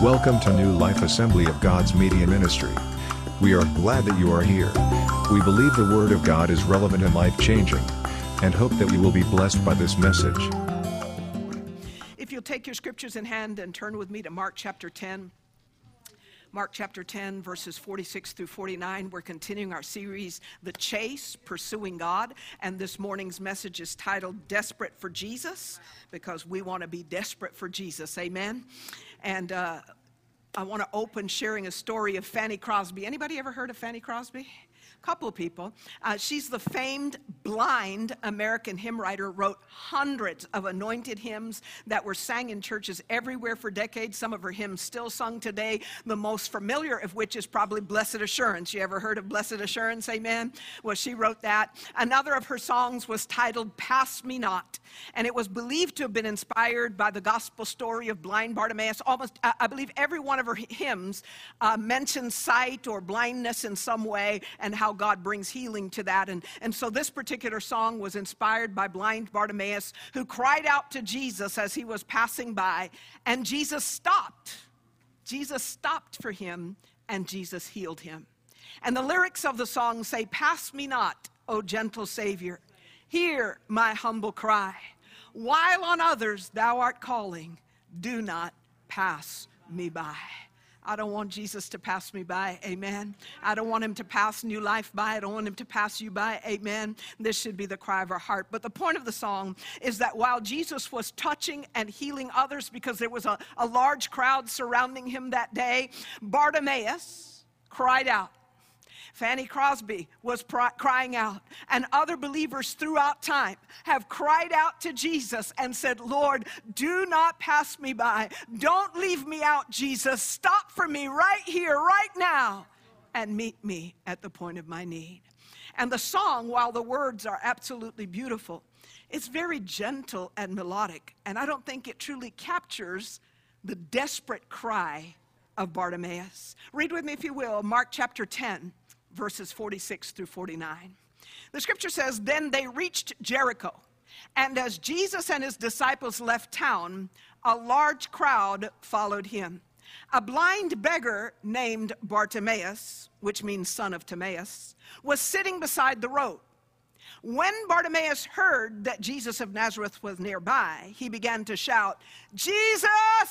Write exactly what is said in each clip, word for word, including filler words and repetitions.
Welcome to New Life Assembly of God's Media Ministry. We are glad that you are here. We believe the Word of God is relevant and life-changing, and hope that we will be blessed by this message. If you'll take your scriptures in hand and turn with me to Mark chapter ten. Mark chapter ten, verses forty-six through forty-nine. We're continuing our series, The Chase, Pursuing God. And this morning's message is titled, Desperate for Jesus, because we want to be desperate for Jesus. Amen? And uh, I want to open sharing a story of Fanny Crosby. Anybody ever heard of Fanny Crosby? Couple of people. Uh, she's the famed blind American hymn writer, wrote hundreds of anointed hymns that were sang in churches everywhere for decades. Some of her hymns still sung today, the most familiar of which is probably Blessed Assurance. You ever heard of Blessed Assurance? Amen? Well, she wrote that. Another of her songs was titled Pass Me Not, and it was believed to have been inspired by the gospel story of blind Bartimaeus. Almost, I believe every one of her hymns uh, mentions sight or blindness in some way and how God brings healing to that. And, and so this particular song was inspired by blind Bartimaeus, who cried out to Jesus as he was passing by, and Jesus stopped. Jesus stopped for him, and Jesus healed him. And the lyrics of the song say, "Pass me not, O gentle Savior, hear my humble cry. While on others thou art calling, do not pass me by." I don't want Jesus to pass me by, amen. I don't want him to pass New Life by. I don't want him to pass you by, amen. This should be the cry of our heart. But the point of the song is that while Jesus was touching and healing others, because there was a, a large crowd surrounding him that day, Bartimaeus cried out. Fanny Crosby was pr- crying out, and other believers throughout time have cried out to Jesus and said, "Lord, do not pass me by. Don't leave me out, Jesus. Stop for me right here, right now, and meet me at the point of my need." And the song, while the words are absolutely beautiful, it's very gentle and melodic, and I don't think it truly captures the desperate cry of Bartimaeus. Read with me, if you will, Mark chapter ten. Verses forty-six through forty-nine. The scripture says, "Then they reached Jericho, and as Jesus and his disciples left town, a large crowd followed him. A blind beggar named Bartimaeus, which means son of Timaeus, was sitting beside the road. When Bartimaeus heard that Jesus of Nazareth was nearby, he began to shout, 'Jesus,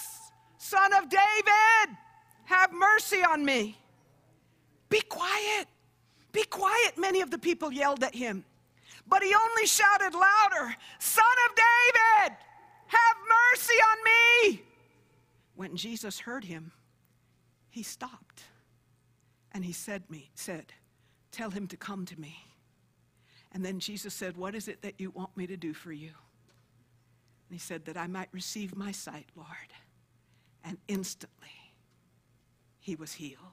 Son of David, have mercy on me.' 'Be quiet, be quiet,' many of the people yelled at him. But he only shouted louder, 'Son of David, have mercy on me.' When Jesus heard him, he stopped, and he said, me, said, 'Tell him to come to me.' And then Jesus said, 'What is it that you want me to do for you?' And he said, 'That I might receive my sight, Lord.' And instantly, he was healed."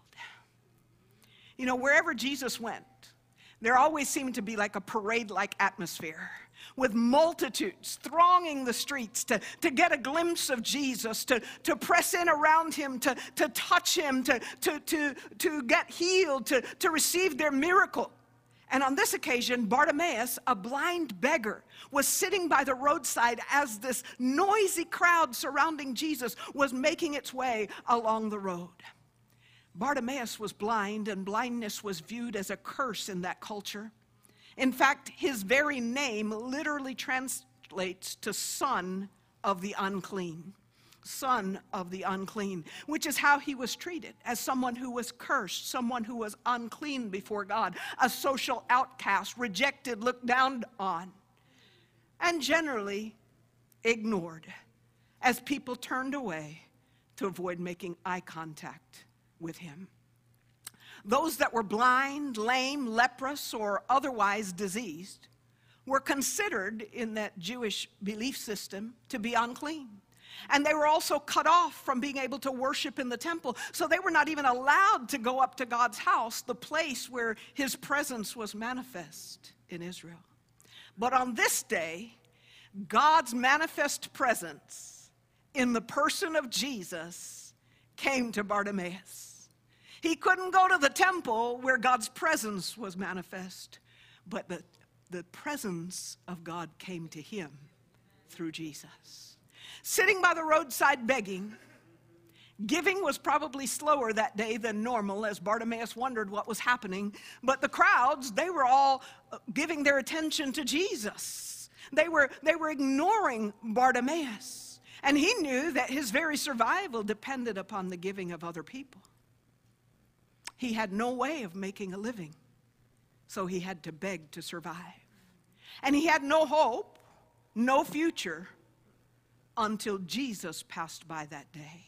You know, wherever Jesus went, there always seemed to be like a parade-like atmosphere with multitudes thronging the streets to, to get a glimpse of Jesus, to, to press in around him, to, to touch him, to, to, to, to get healed, to, to receive their miracle. And on this occasion, Bartimaeus, a blind beggar, was sitting by the roadside as this noisy crowd surrounding Jesus was making its way along the road. Bartimaeus was blind, and blindness was viewed as a curse in that culture. In fact, his very name literally translates to son of the unclean. Son of the unclean, which is how he was treated, as someone who was cursed, someone who was unclean before God, a social outcast, rejected, looked down on, and generally ignored as people turned away to avoid making eye contact with him. Those that were blind, lame, leprous, or otherwise diseased were considered in that Jewish belief system to be unclean. And they were also cut off from being able to worship in the temple. So they were not even allowed to go up to God's house, the place where his presence was manifest in Israel. But on this day, God's manifest presence in the person of Jesus came to Bartimaeus. He couldn't go to the temple where God's presence was manifest, but the, the presence of God came to him through Jesus. Sitting by the roadside begging, Giving was probably slower that day than normal as Bartimaeus wondered what was happening. But the crowds, they were all giving their attention to Jesus. They were, they were ignoring Bartimaeus. And he knew that his very survival depended upon the giving of other people. He had no way of making a living, so he had to beg to survive. And he had no hope, no future, until Jesus passed by that day.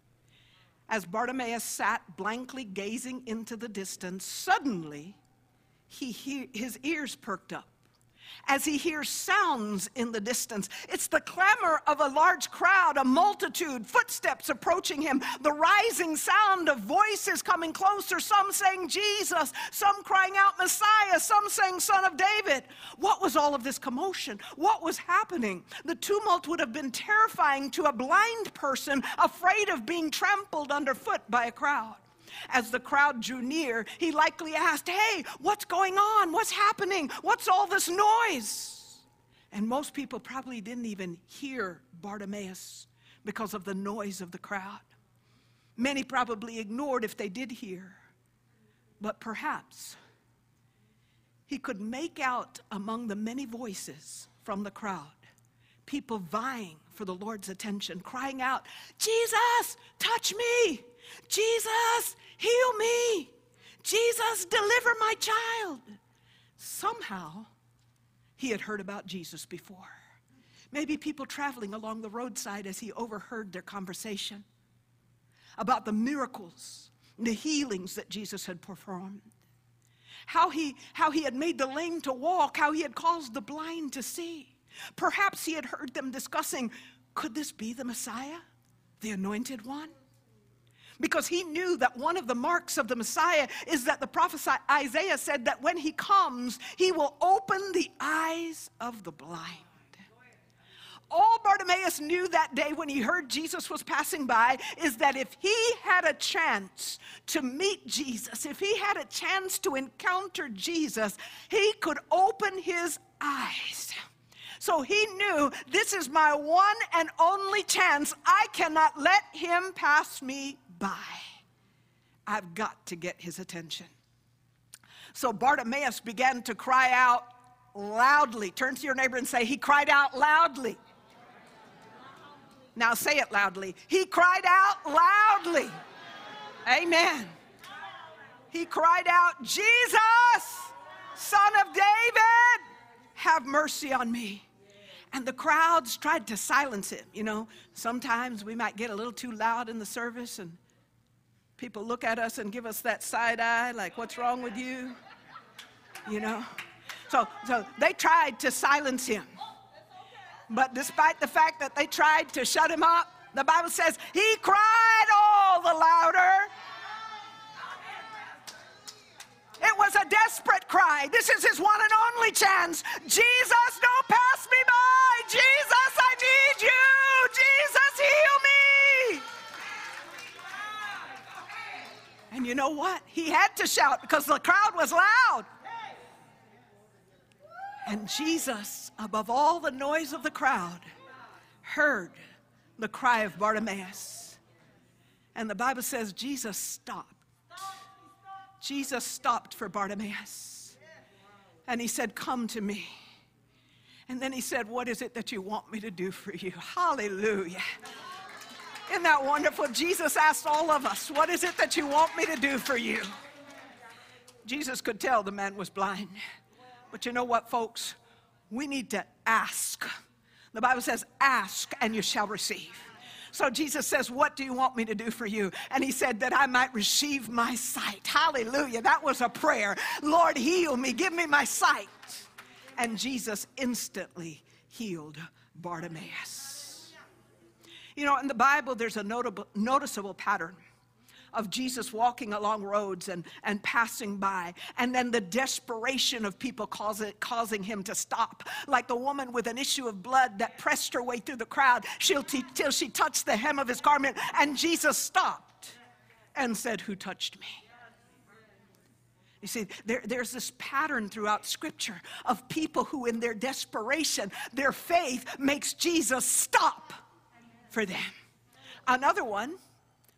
As Bartimaeus sat blankly gazing into the distance, suddenly he he his ears perked up as he hears sounds in the distance. It's the clamor of a large crowd, a multitude, footsteps approaching him, the rising sound of voices coming closer, some saying Jesus, some crying out Messiah, some saying Son of David. What was all of this commotion? What was happening? The tumult would have been terrifying to a blind person afraid of being trampled underfoot by a crowd. As the crowd drew near, he likely asked, "Hey, what's going on? What's happening? What's all this noise?" And most people probably didn't even hear Bartimaeus because of the noise of the crowd. Many probably ignored if they did hear. But perhaps he could make out among the many voices from the crowd, people vying for the Lord's attention, crying out, "Jesus, touch me! Jesus, heal me! Jesus, deliver my child!" Somehow, he had heard about Jesus before. Maybe people traveling along the roadside as he overheard their conversation about the miracles, the healings that Jesus had performed. How he, how he had made the lame to walk, how he had caused the blind to see. Perhaps he had heard them discussing, could this be the Messiah, the anointed one? Because he knew that one of the marks of the Messiah is that the prophet Isaiah said that when he comes, he will open the eyes of the blind. All Bartimaeus knew that day when he heard Jesus was passing by is that if he had a chance to meet Jesus, if he had a chance to encounter Jesus, he could open his eyes. So he knew, this is my one and only chance. I cannot let him pass me by. I've got to get his attention. So Bartimaeus began to cry out loudly. Turn to your neighbor and say, he cried out loudly. Now say it loudly. He cried out loudly. Amen. He cried out, Jesus, Son of David, have mercy on me. And the crowds tried to silence him. You know, sometimes we might get a little too loud in the service and people look at us and give us that side eye, like, what's wrong with you? You know? So, so they tried to silence him. But despite the fact that they tried to shut him up, the Bible says he cried all the louder. It was a desperate cry. This is his one and only chance. Jesus, don't pass me by. Jesus, I need you. Jesus, heal me. And you know what? He had to shout because the crowd was loud. And Jesus, above all the noise of the crowd, heard the cry of Bartimaeus. And the Bible says Jesus stopped. Jesus stopped for Bartimaeus. And he said, come to me. And then he said, what is it that you want me to do for you? Hallelujah. Isn't that wonderful? Jesus asked all of us, what is it that you want me to do for you? Jesus could tell the man was blind. But you know what, folks? We need to ask. The Bible says, ask and you shall receive. So Jesus says, what do you want me to do for you? And he said, that I might receive my sight. Hallelujah. That was a prayer. Lord, heal me. Give me my sight. And Jesus instantly healed Bartimaeus. You know, in the Bible, there's a notable, noticeable pattern of Jesus walking along roads and, and passing by, and then the desperation of people cause it, causing him to stop. Like the woman with an issue of blood that pressed her way through the crowd till she touched the hem of his garment, and Jesus stopped and said, who touched me? You see, there, there's this pattern throughout Scripture of people who in their desperation, their faith makes Jesus stop for them. Another one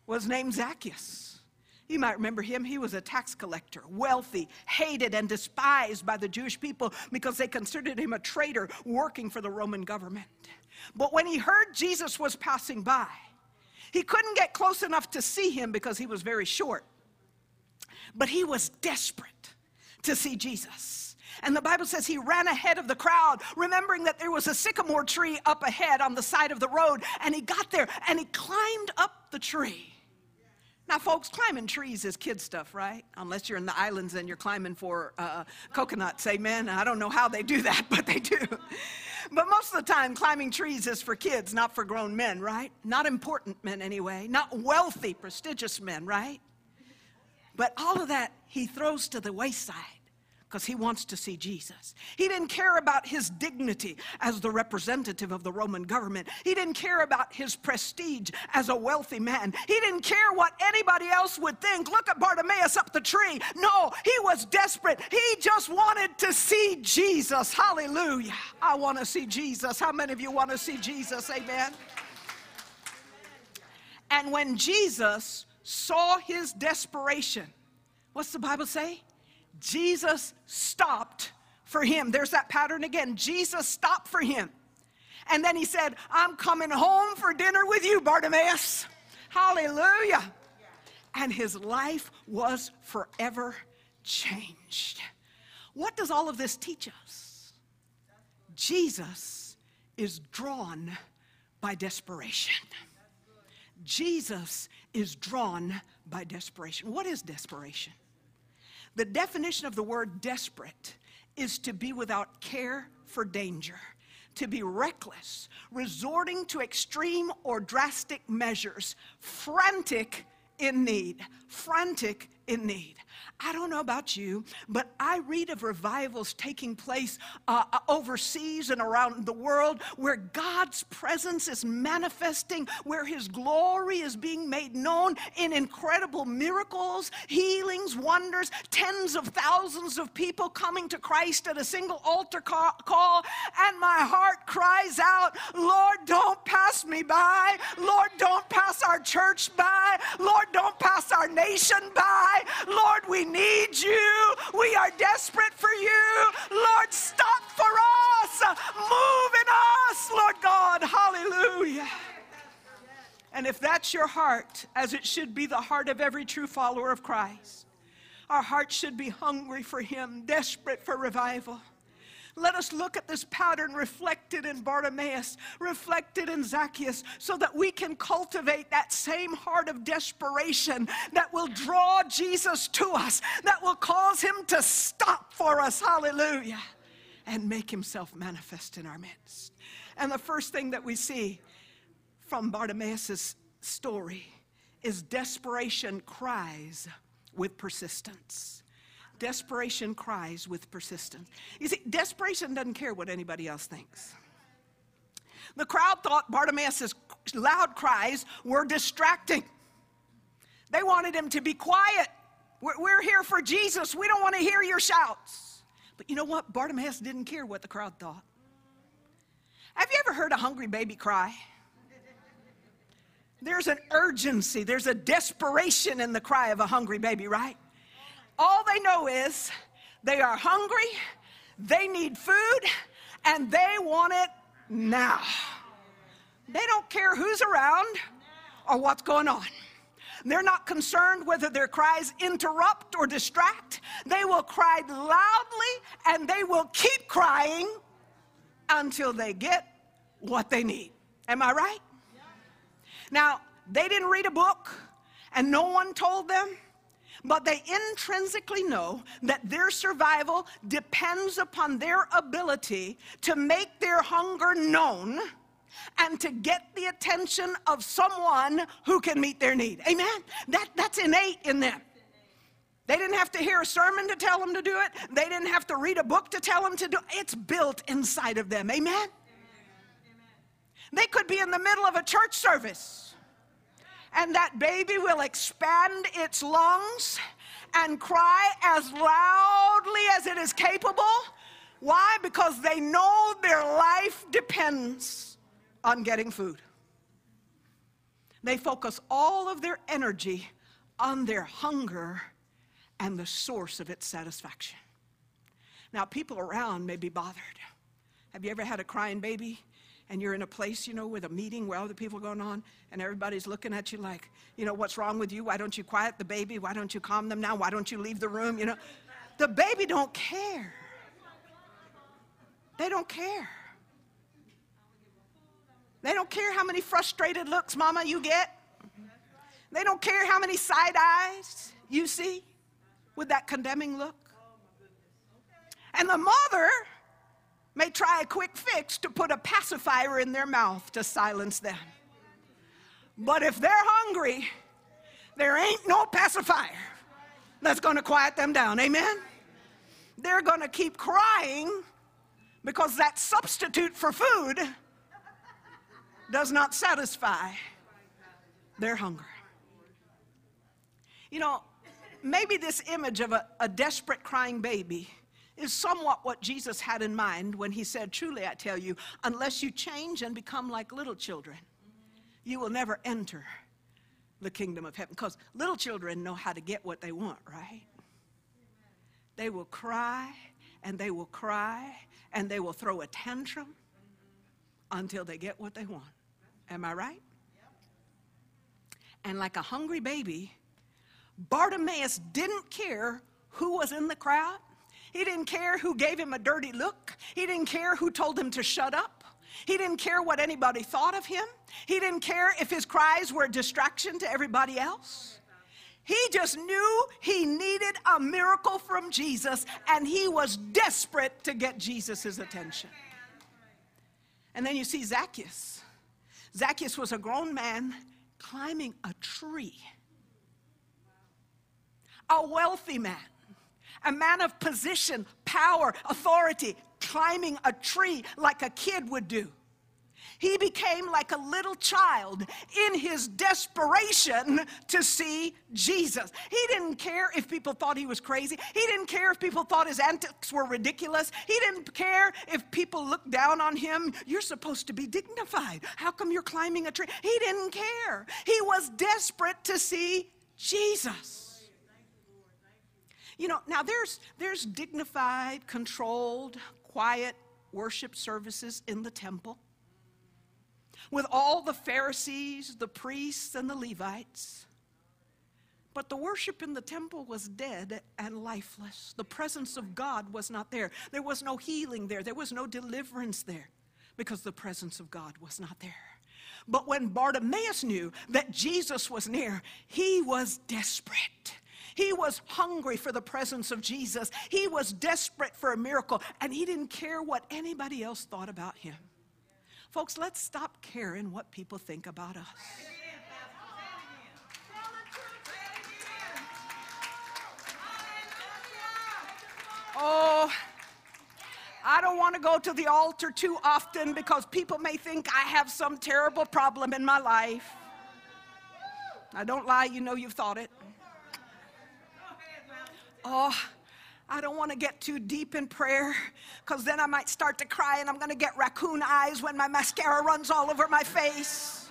was named Zacchaeus. You might remember him. He was a tax collector, wealthy, hated and despised by the Jewish people because they considered him a traitor working for the Roman government. But when he heard Jesus was passing by, he couldn't get close enough to see him because he was very short. But he was desperate to see Jesus. And the Bible says he ran ahead of the crowd, remembering that there was a sycamore tree up ahead on the side of the road. And he got there and he climbed up the tree. Now, folks, climbing trees is kid stuff, right? Unless you're in the islands and you're climbing for uh, coconuts, amen? I don't know how they do that, but they do. But most of the time, climbing trees is for kids, not for grown men, right? Not important men anyway, not wealthy, prestigious men, right? But all of that he throws to the wayside because he wants to see Jesus. He didn't care about his dignity as the representative of the Roman government. He didn't care about his prestige as a wealthy man. He didn't care what anybody else would think. Look at Bartimaeus up the tree. No, he was desperate. He just wanted to see Jesus. Hallelujah. I want to see Jesus. How many of you want to see Jesus? Amen. And when Jesus saw his desperation, what's the Bible say? Jesus stopped for him. There's that pattern again. Jesus stopped for him. And then he said, I'm coming home for dinner with you, Bartimaeus. Hallelujah. And his life was forever changed. What does all of this teach us? Jesus is drawn by desperation. Jesus is drawn by desperation. What is desperation? The definition of the word desperate is to be without care for danger, to be reckless, resorting to extreme or drastic measures, frantic in need, frantic in need. I don't know about you, but I read of revivals taking place uh, overseas and around the world where God's presence is manifesting, where his glory is being made known in incredible miracles, healings, wonders, tens of thousands of people coming to Christ at a single altar call, and my heart cries out, Lord, don't pass me by. Lord, don't pass our church by. Lord, don't pass our nation by. Lord, we need you. We are desperate for you. Lord, stop for us. Move in us, Lord God. Hallelujah. And if that's your heart, as it should be the heart of every true follower of Christ, our hearts should be hungry for him, desperate for revival. Let us look at this pattern reflected in Bartimaeus, reflected in Zacchaeus, so that we can cultivate that same heart of desperation that will draw Jesus to us, that will cause him to stop for us, hallelujah, and make himself manifest in our midst. And the first thing that we see from Bartimaeus' story is desperation cries with persistence. Desperation cries with persistence. You see, desperation doesn't care what anybody else thinks. The crowd thought Bartimaeus' loud cries were distracting. They wanted him to be quiet. We're, we're here for Jesus. We don't want to hear your shouts. But you know what? Bartimaeus didn't care what the crowd thought. Have you ever heard a hungry baby cry? There's an urgency. There's a desperation in the cry of a hungry baby, right? All they know is they are hungry, they need food, and they want it now. They don't care who's around or what's going on. They're not concerned whether their cries interrupt or distract. They will cry loudly and they will keep crying until they get what they need. Am I right? Now, they didn't read a book and no one told them, but they intrinsically know that their survival depends upon their ability to make their hunger known and to get the attention of someone who can meet their need. Amen? That, that's innate in them. They didn't have to hear a sermon to tell them to do it. They didn't have to read a book to tell them to do it. It's built inside of them. Amen? Amen. They could be in the middle of a church service, and that baby will expand its lungs and cry as loudly as it is capable. Why? Because they know their life depends on getting food. They focus all of their energy on their hunger and the source of its satisfaction. Now, people around may be bothered. Have you ever had a crying baby and you're in a place, you know, with a meeting where other people are going on and everybody's looking at you like, you know, what's wrong with you? Why don't you quiet the baby? Why don't you calm them down? Why don't you leave the room? You know, the baby don't care. They don't care. They don't care how many frustrated looks, Mama, you get. They don't care how many side eyes you see with that condemning look. And the mother may try a quick fix to put a pacifier in their mouth to silence them. But if they're hungry, there ain't no pacifier that's going to quiet them down. Amen? They're going to keep crying because that substitute for food does not satisfy their hunger. You know, maybe this image of a, a desperate crying baby is somewhat what Jesus had in mind when he said, truly I tell you, unless you change and become like little children, you will never enter the kingdom of heaven. Because little children know how to get what they want, right? They will cry and they will cry and they will throw a tantrum until they get what they want. Am I right? And like a hungry baby, Bartimaeus didn't care who was in the crowd. He didn't care who gave him a dirty look. He didn't care who told him to shut up. He didn't care what anybody thought of him. He didn't care if his cries were a distraction to everybody else. He just knew he needed a miracle from Jesus, and he was desperate to get Jesus' attention. And then you see Zacchaeus. Zacchaeus was a grown man climbing a tree. A wealthy man. A man of position, power, authority, climbing a tree like a kid would do. He became like a little child in his desperation to see Jesus. He didn't care if people thought he was crazy. He didn't care if people thought his antics were ridiculous. He didn't care if people looked down on him. You're supposed to be dignified. How come you're climbing a tree? He didn't care. He was desperate to see Jesus. You know, now there's, there's dignified, controlled, quiet worship services in the temple with all the Pharisees, the priests, and the Levites. But the worship in the temple was dead and lifeless. The presence of God was not there. There was no healing there. There was no deliverance there because the presence of God was not there. But when Bartimaeus knew that Jesus was near, he was desperate. He was hungry for the presence of Jesus. He was desperate for a miracle, and he didn't care what anybody else thought about him. Folks, let's stop caring what people think about us. Oh, I don't want to go to the altar too often because people may think I have some terrible problem in my life. I don't lie, you know you've thought it. Oh, I don't want to get too deep in prayer because then I might start to cry and I'm going to get raccoon eyes when my mascara runs all over my face.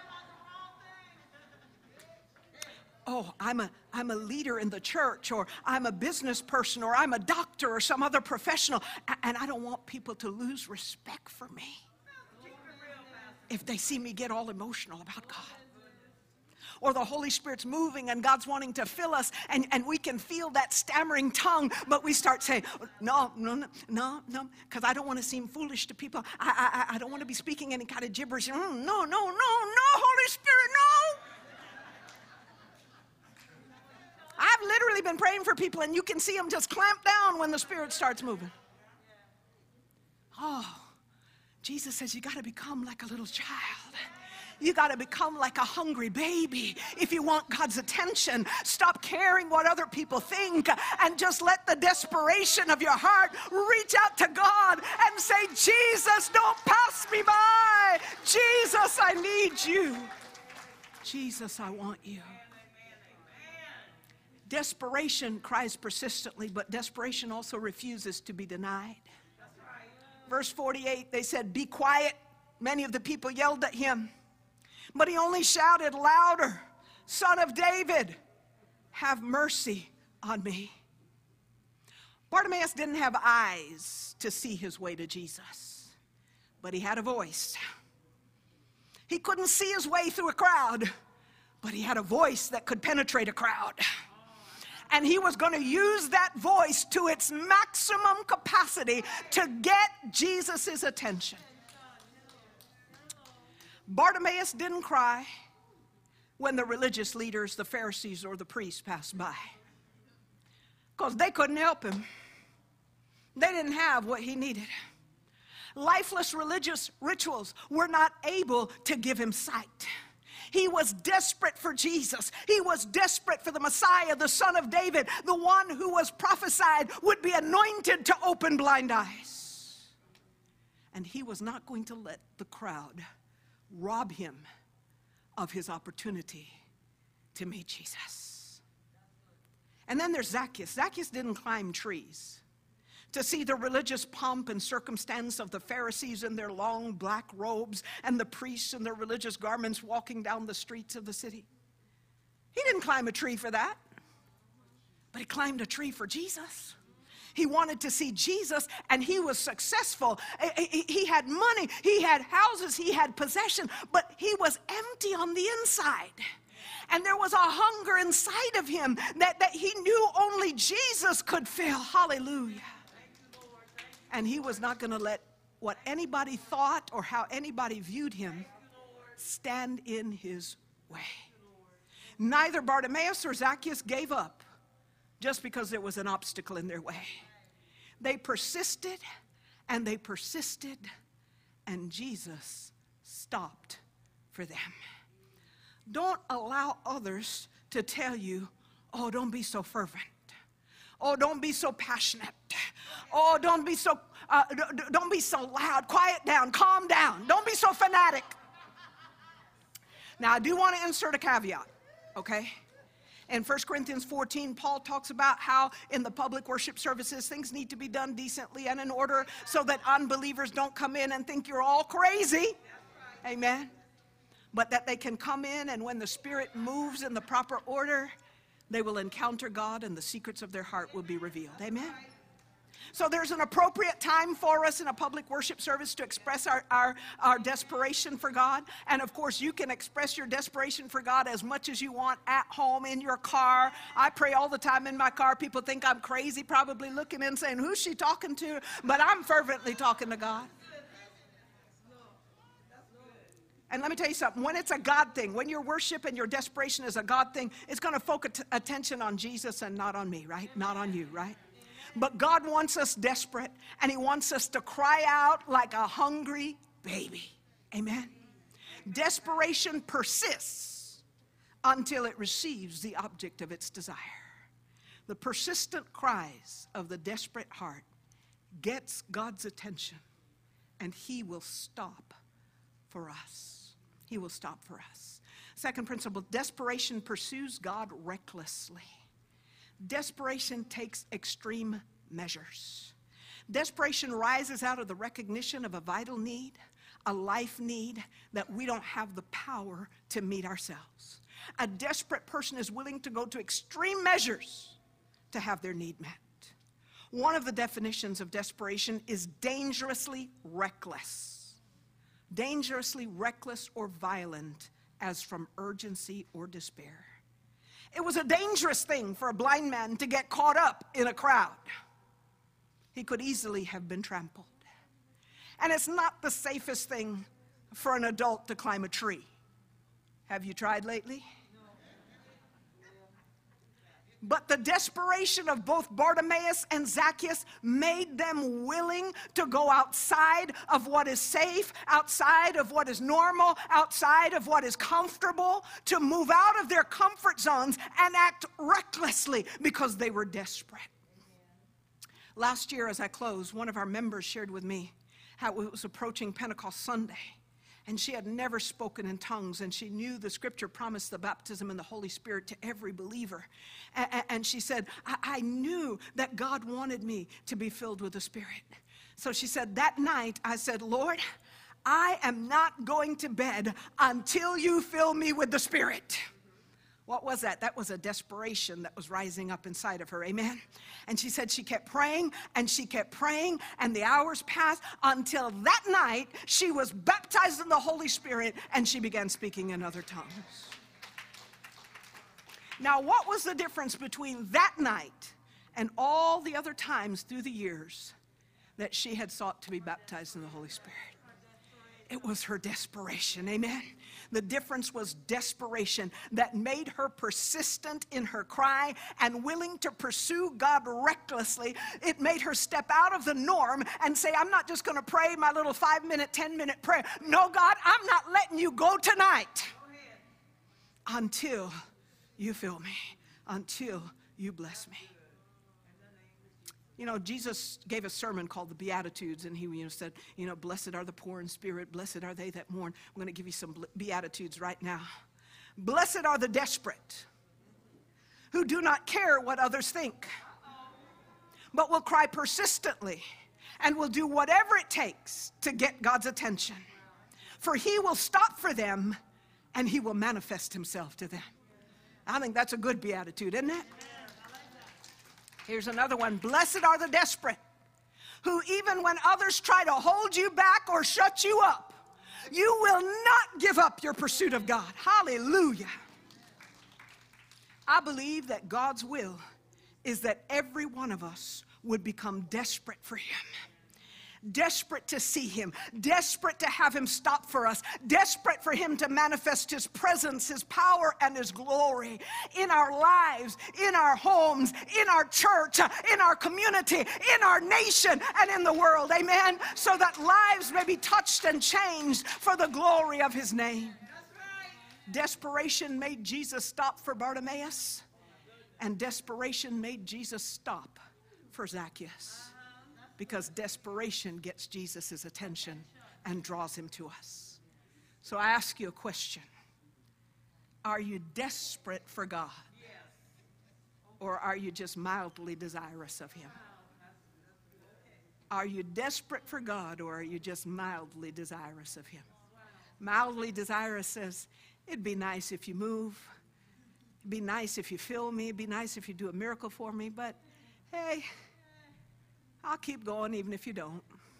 Oh, I'm a, I'm a leader in the church, or I'm a business person, or I'm a doctor or some other professional, and I don't want people to lose respect for me if they see me get all emotional about God. Or the Holy Spirit's moving and God's wanting to fill us, and, and we can feel that stammering tongue, but we start saying, no, no, no, no, no, because I don't want to seem foolish to people. I, I, I don't want to be speaking any kind of gibberish. Mm, no, no, no, no, Holy Spirit, no. I've literally been praying for people, and you can see them just clamp down when the Spirit starts moving. Oh, Jesus says you got to become like a little child. You got to become like a hungry baby if you want God's attention. Stop caring what other people think and just let the desperation of your heart reach out to God and say, Jesus, don't pass me by. Jesus, I need you. Jesus, I want you. Desperation cries persistently, but desperation also refuses to be denied. Verse forty-eight, they said, be quiet. Many of the people yelled at him. But he only shouted louder, "Son of David, have mercy on me." Bartimaeus didn't have eyes to see his way to Jesus, but he had a voice. He couldn't see his way through a crowd, but he had a voice that could penetrate a crowd. And he was going to use that voice to its maximum capacity to get Jesus' attention. Bartimaeus didn't cry when the religious leaders, the Pharisees or the priests passed by, because they couldn't help him. They didn't have what he needed. Lifeless religious rituals were not able to give him sight. He was desperate for Jesus. He was desperate for the Messiah, the Son of David, the one who was prophesied would be anointed to open blind eyes. And he was not going to let the crowd rob him of his opportunity to meet Jesus. And then there's Zacchaeus. Zacchaeus didn't climb trees to see the religious pomp and circumstance of the Pharisees in their long black robes and the priests in their religious garments walking down the streets of the city. He didn't climb a tree for that, but he climbed a tree for Jesus. He wanted to see Jesus, and he was successful. He had money, he had houses, he had possession, but he was empty on the inside. And there was a hunger inside of him that, that he knew only Jesus could fill. Hallelujah. And he was not going to let what anybody thought or how anybody viewed him stand in his way. Neither Bartimaeus or Zacchaeus gave up just because there was an obstacle in their way. They persisted and they persisted, and Jesus stopped for them. Don't allow others to tell you, "Oh, don't be so fervent. Oh, don't be so passionate. Oh, don't be so uh, don't be so loud. Quiet down. Calm down. Don't be so fanatic." Now, I do want to insert a caveat, okay? In First Corinthians fourteen, Paul talks about how in the public worship services, things need to be done decently and in order so that unbelievers don't come in and think you're all crazy. Amen. But that they can come in, and when the Spirit moves in the proper order, they will encounter God and the secrets of their heart will be revealed. Amen. So there's an appropriate time for us in a public worship service to express our, our, our desperation for God. And of course, you can express your desperation for God as much as you want at home, in your car. I pray all the time in my car. People think I'm crazy, probably looking in saying, "Who's she talking to?" But I'm fervently talking to God. And let me tell you something, when it's a God thing, when your worship and your desperation is a God thing, it's going to focus attention on Jesus and not on me, right? Not on you, right? But God wants us desperate, and he wants us to cry out like a hungry baby. Amen? Desperation persists until it receives the object of its desire. The persistent cries of the desperate heart gets God's attention, and he will stop for us. He will stop for us. Second principle, desperation pursues God recklessly. Desperation takes extreme measures. Desperation rises out of the recognition of a vital need, a life need that we don't have the power to meet ourselves. A desperate person is willing to go to extreme measures to have their need met. One of the definitions of desperation is dangerously reckless. Dangerously reckless or violent as from urgency or despair. It was a dangerous thing for a blind man to get caught up in a crowd. He could easily have been trampled. And it's not the safest thing for an adult to climb a tree. Have you tried lately? But the desperation of both Bartimaeus and Zacchaeus made them willing to go outside of what is safe, outside of what is normal, outside of what is comfortable, to move out of their comfort zones and act recklessly because they were desperate. Last year, as I close, one of our members shared with me how it was approaching Pentecost Sunday. And she had never spoken in tongues, and she knew the scripture promised the baptism in the Holy Spirit to every believer. And, and she said, I, I knew that God wanted me to be filled with the Spirit. So she said, that night, I said, Lord, I am not going to bed until you fill me with the Spirit. What was that? That was a desperation that was rising up inside of her, amen? And she said she kept praying, and she kept praying, and the hours passed until that night she was baptized in the Holy Spirit, and she began speaking in other tongues. Now, what was the difference between that night and all the other times through the years that she had sought to be baptized in the Holy Spirit? It was her desperation, amen? The difference was desperation that made her persistent in her cry and willing to pursue God recklessly. It made her step out of the norm and say, I'm not just going to pray my little five-minute, ten-minute prayer. No, God, I'm not letting you go tonight until you fill me, until you bless me. You know, Jesus gave a sermon called the Beatitudes, and he you know, said, you know, blessed are the poor in spirit, blessed are they that mourn. I'm going to give you some Beatitudes right now. Blessed are the desperate, who do not care what others think, but will cry persistently and will do whatever it takes to get God's attention. For he will stop for them, and he will manifest himself to them. I think that's a good beatitude, isn't it? Here's another one. Blessed are the desperate, who even when others try to hold you back or shut you up, you will not give up your pursuit of God. Hallelujah. I believe that God's will is that every one of us would become desperate for him. Desperate to see him, desperate to have him stop for us, desperate for him to manifest his presence, his power, and his glory in our lives, in our homes, in our church, in our community, in our nation, and in the world, amen, so that lives may be touched and changed for the glory of his name. Desperation made Jesus stop for Bartimaeus, and desperation made Jesus stop for Zacchaeus. Because desperation gets Jesus' attention and draws him to us. So I ask you a question. Are you desperate for God? Or are you just mildly desirous of him? Are you desperate for God, or are you just mildly desirous of him? Mildly desirous says, it'd be nice if you move. It'd be nice if you fill me. It'd be nice if you do a miracle for me. But hey, I'll keep going even if you don't.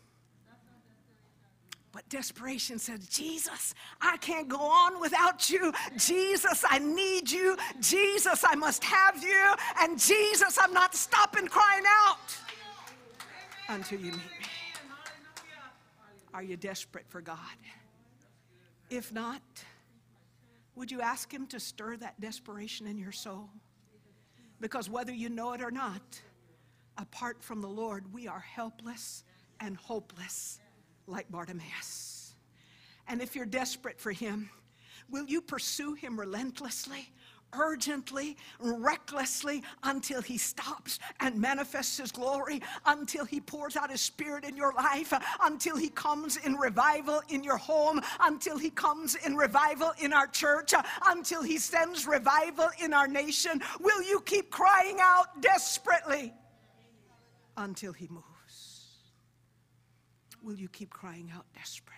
But desperation said, Jesus, I can't go on without you. Jesus, I need you. Jesus, I must have you. And Jesus, I'm not stopping crying out until you meet me. Are you desperate for God? If not, would you ask him to stir that desperation in your soul? Because whether you know it or not, apart from the Lord, we are helpless and hopeless like Bartimaeus. And if you're desperate for him, will you pursue him relentlessly, urgently, recklessly until he stops and manifests his glory, until he pours out his Spirit in your life, until he comes in revival in your home, until he comes in revival in our church, until he sends revival in our nation? Will you keep crying out desperately until he moves? Will you keep crying out desperately?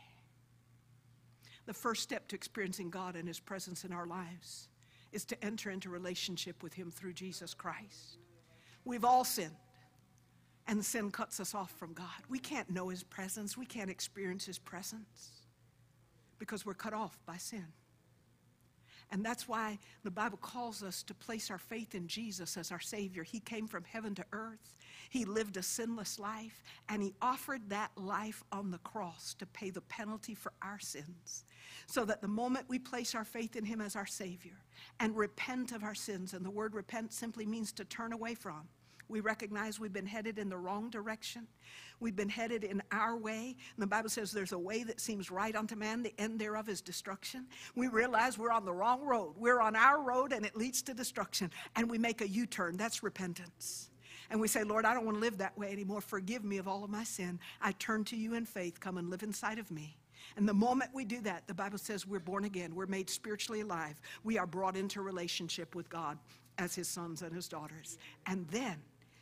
The first step to experiencing God and his presence in our lives is to enter into relationship with him through Jesus Christ. We've all sinned, and sin cuts us off from God. We can't know his presence. We can't experience his presence because we're cut off by sin. And that's why the Bible calls us to place our faith in Jesus as our Savior. He came from heaven to earth. He lived a sinless life, and he offered that life on the cross to pay the penalty for our sins. So that the moment we place our faith in him as our Savior and repent of our sins, and the word repent simply means to turn away from. We recognize we've been headed in the wrong direction. We've been headed in our way. And the Bible says there's a way that seems right unto man, the end thereof is destruction. We realize we're on the wrong road. We're on our road and it leads to destruction. And we make a U-turn. That's repentance. And we say, Lord, I don't want to live that way anymore. Forgive me of all of my sin. I turn to you in faith. Come and live inside of me. And the moment we do that, the Bible says we're born again. We're made spiritually alive. We are brought into relationship with God as his sons and his daughters. And then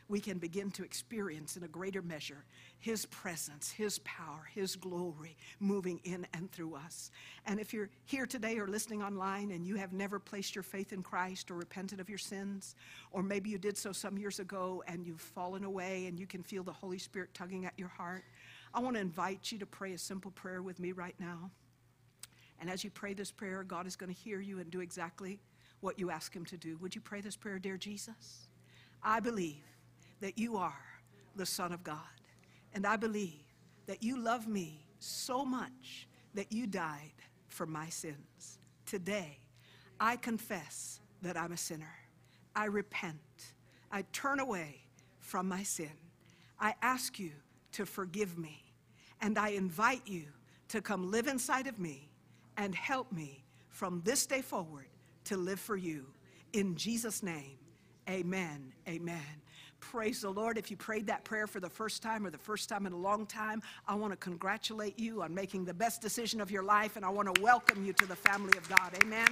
we can begin to experience in a greater measure His presence, His power, His glory moving in and through us. And if you're here today or listening online and you have never placed your faith in Christ or repented of your sins, or maybe you did so some years ago and you've fallen away and you can feel the Holy Spirit tugging at your heart, I want to invite you to pray a simple prayer with me right now. And as you pray this prayer, God is going to hear you and do exactly what you ask Him to do. Would you pray this prayer? Dear Jesus, I believe that you are the Son of God. And I believe that you love me so much that you died for my sins. Today, I confess that I'm a sinner. I repent. I turn away from my sin. I ask you to forgive me. And I invite you to come live inside of me and help me from this day forward to live for you. In Jesus' name, amen, amen. Praise the Lord. If you prayed that prayer for the first time or the first time in a long time, I want to congratulate you on making the best decision of your life, and I want to welcome you to the family of God. Amen.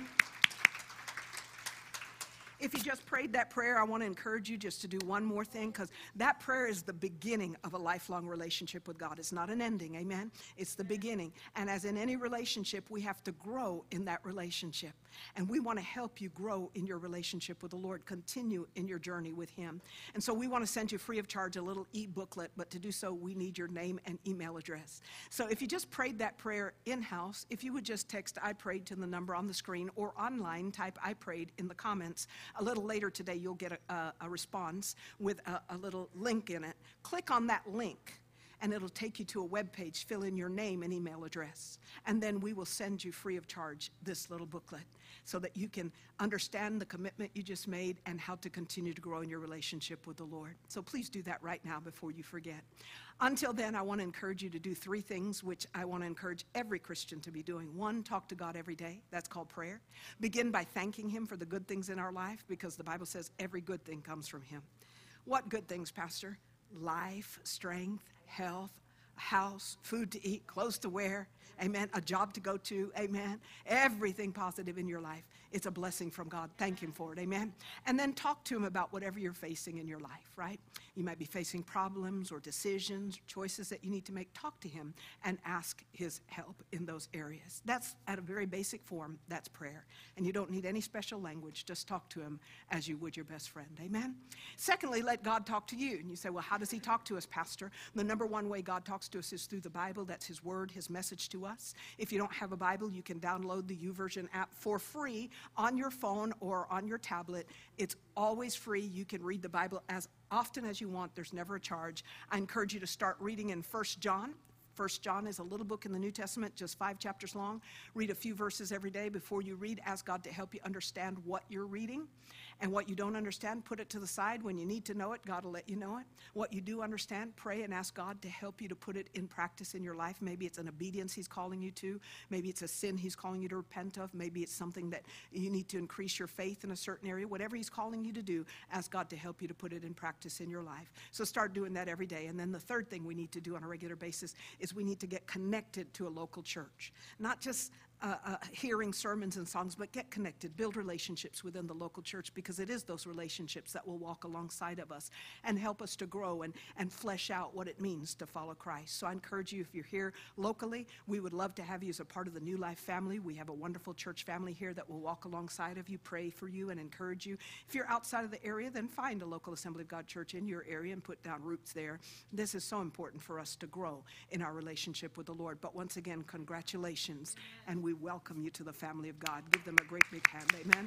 If you just prayed that prayer, I want to encourage you just to do one more thing, because that prayer is the beginning of a lifelong relationship with God. It's not an ending, amen? It's the beginning. And as in any relationship, we have to grow in that relationship. And we want to help you grow in your relationship with the Lord, continue in your journey with Him. And so we want to send you free of charge a little e-booklet, but to do so, we need your name and email address. So if you just prayed that prayer in-house, if you would just text I prayed to the number on the screen, or online, type I prayed in the comments. A little later today, you'll get a, a, a response with a, a little link in it. Click on that link, and it'll take you to a web page. Fill in your name and email address, and then we will send you free of charge this little booklet so that you can understand the commitment you just made and how to continue to grow in your relationship with the Lord. So please do that right now before you forget. Until then, I want to encourage you to do three things, which I want to encourage every Christian to be doing. One, talk to God every day. That's called prayer. Begin by thanking Him for the good things in our life, because the Bible says every good thing comes from Him. What good things, Pastor? Life, strength, health, a house, food to eat, clothes to wear, amen, a job to go to, amen. Everything positive in your life, it's a blessing from God. Thank Him for it, amen. And then talk to Him about whatever you're facing in your life, right? You might be facing problems or decisions, choices that you need to make. Talk to Him and ask His help in those areas. That's at a very basic form, that's prayer. And you don't need any special language. Just talk to Him as you would your best friend, amen. Secondly, let God talk to you. And you say, well, how does He talk to us, Pastor? The number one way God talks to us is through the Bible. That's His word, His message to us. If you don't have a Bible, you can download the YouVersion app for free on your phone or on your tablet. It's always free. You can read the Bible as often as you want. There's never a charge. I encourage you to start reading in First John. First John is a little book in the New Testament, just five chapters long. Read a few verses every day before you read. Ask God to help you understand what you're reading. And what you don't understand, put it to the side. When you need to know it, God will let you know it. What you do understand, pray and ask God to help you to put it in practice in your life. Maybe it's an obedience He's calling you to. Maybe it's a sin He's calling you to repent of. Maybe it's something that you need to increase your faith in a certain area. Whatever He's calling you to do, ask God to help you to put it in practice in your life. So start doing that every day. And then the third thing we need to do on a regular basis is we need to get connected to a local church. Not just Uh, uh, hearing sermons and songs, but get connected, build relationships within the local church, because it is those relationships that will walk alongside of us and help us to grow and, and flesh out what it means to follow Christ. So I encourage you, if you're here locally, we would love to have you as a part of the New Life family. We have a wonderful church family here that will walk alongside of you, pray for you, and encourage you. If you're outside of the area, then find a local Assembly of God church in your area and put down roots there. This is so important for us to grow in our relationship with the Lord. But once again, congratulations, and we welcome you to the family of God. Give them a great big hand, amen.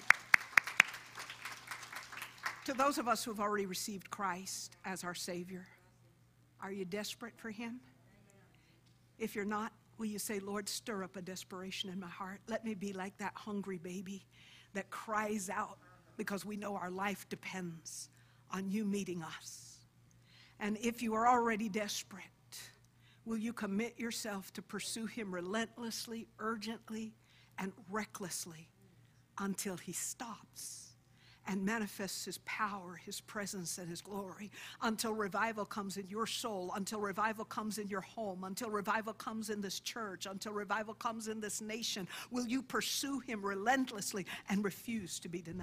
To those of us who have already received Christ as our Savior, are you desperate for Him? If you're not, will you say, Lord, stir up a desperation in my heart. Let me be like that hungry baby that cries out because we know our life depends on you meeting us. And if you are already desperate, will you commit yourself to pursue Him relentlessly, urgently, and recklessly until He stops and manifests His power, His presence, and His glory, until revival comes in your soul, until revival comes in your home, until revival comes in this church, until revival comes in this nation? Will you pursue Him relentlessly and refuse to be denied?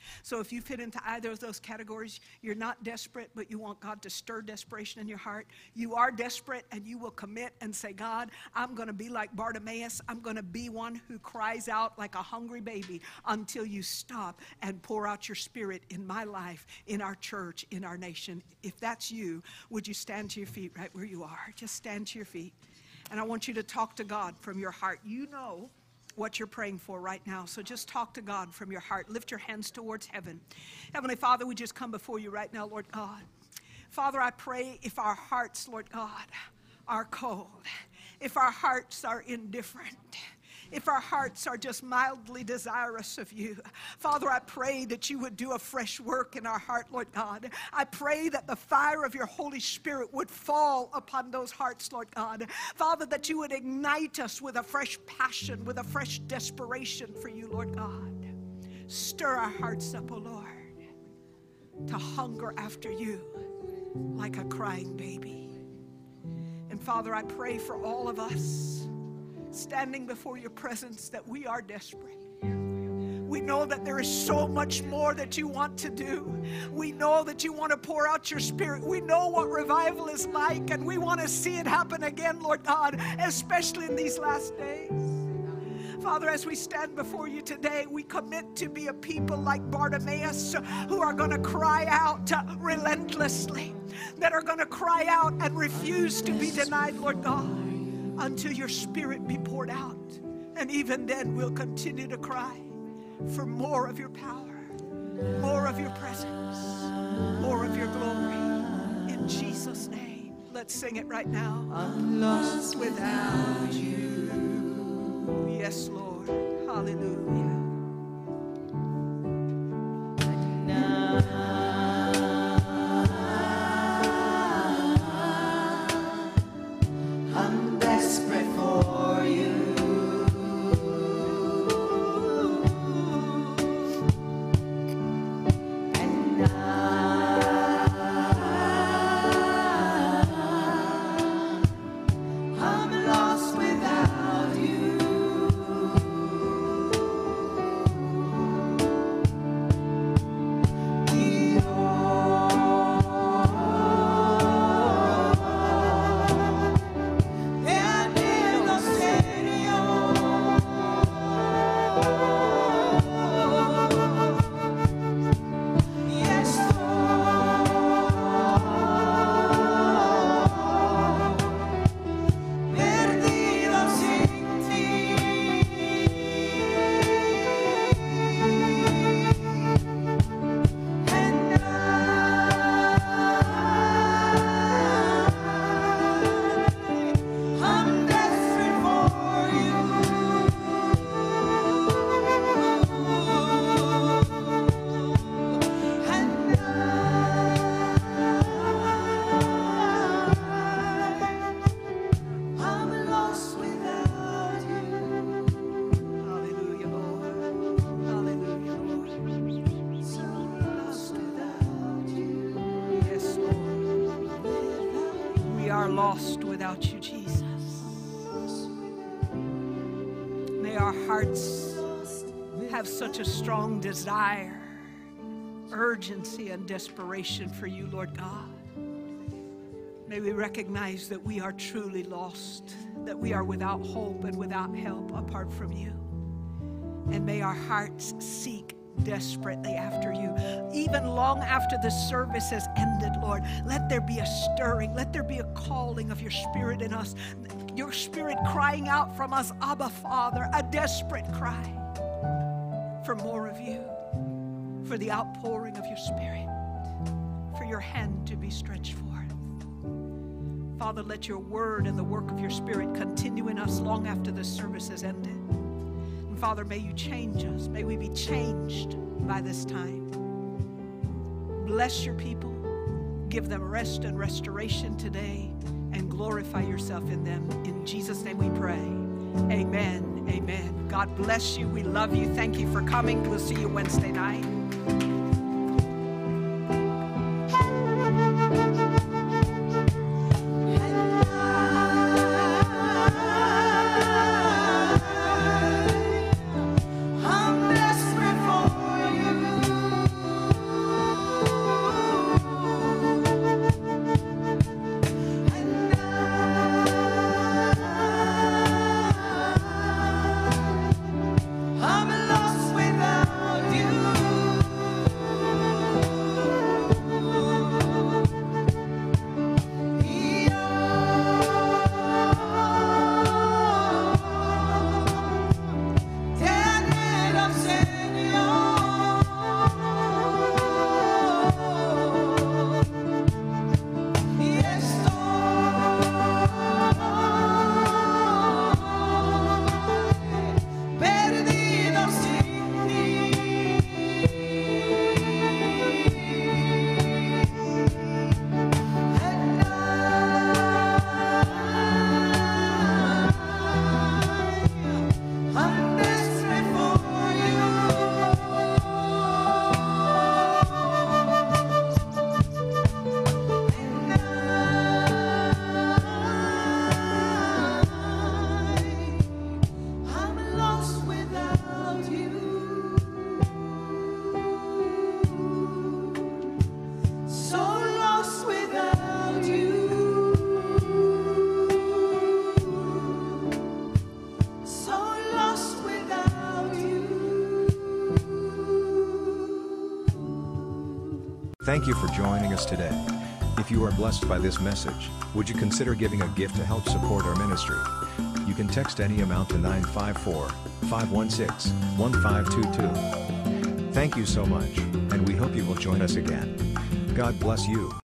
So if you fit into either of those categories, you're not desperate, but you want God to stir desperation in your heart. You are desperate, and you will commit and say, God, I'm going to be like Bartimaeus. I'm going to be one who cries out like a hungry baby until you stop and pour out your Spirit in my life, in our church, in our nation. If that's you, would you stand to your feet right where you are? Just stand to your feet. And I want you to talk to God from your heart. You know what you're praying for right now. So just talk to God from your heart. Lift your hands towards heaven. Heavenly Father, we just come before you right now, Lord God. Father, I pray if our hearts, Lord God, are cold, if our hearts are indifferent, if our hearts are just mildly desirous of you, Father, I pray that you would do a fresh work in our heart, Lord God. I pray that the fire of your Holy Spirit would fall upon those hearts, Lord God. Father, that you would ignite us with a fresh passion, with a fresh desperation for you, Lord God. Stir our hearts up, O Lord, to hunger after you like a crying baby. And Father, I pray for all of us standing before your presence that we are desperate. We know that there is so much more that you want to do. We know that you want to pour out your Spirit. We know what revival is like, and we want to see it happen again, Lord God, especially in these last days. Father, as we stand before you today, we commit to be a people like Bartimaeus who are going to cry out relentlessly, that are going to cry out and refuse to be denied, Lord God, until your Spirit be poured out. And even then, we'll continue to cry for more of your power, more of your presence, more of your glory. In Jesus' name, let's sing it right now. I'm lost without you. Yes, Lord. Hallelujah. Lost without you, Jesus. May our hearts have such a strong desire, urgency, and desperation for you, Lord God. May we recognize that we are truly lost, that we are without hope and without help apart from you. And may our hearts seek desperately after you. Even long after the service has ended, Lord, let there be a stirring. Let there be a calling of your Spirit in us. Your Spirit crying out from us, Abba, Father, a desperate cry for more of you, for the outpouring of your Spirit, for your hand to be stretched forth. Father, let your word and the work of your Spirit continue in us long after the service has ended. Father, may you change us. May we be changed by this time. Bless your people. Give them rest and restoration today, and glorify yourself in them. In Jesus' name we pray. Amen. Amen. God bless you. We love you. Thank you for coming. We'll see you Wednesday night. I'm desperate for you. Thank you for joining us today. If you are blessed by this message, would you consider giving a gift to help support our ministry? You can text any amount to nine five four, five one six, one five two two. Thank you so much, and we hope you will join us again. God bless you.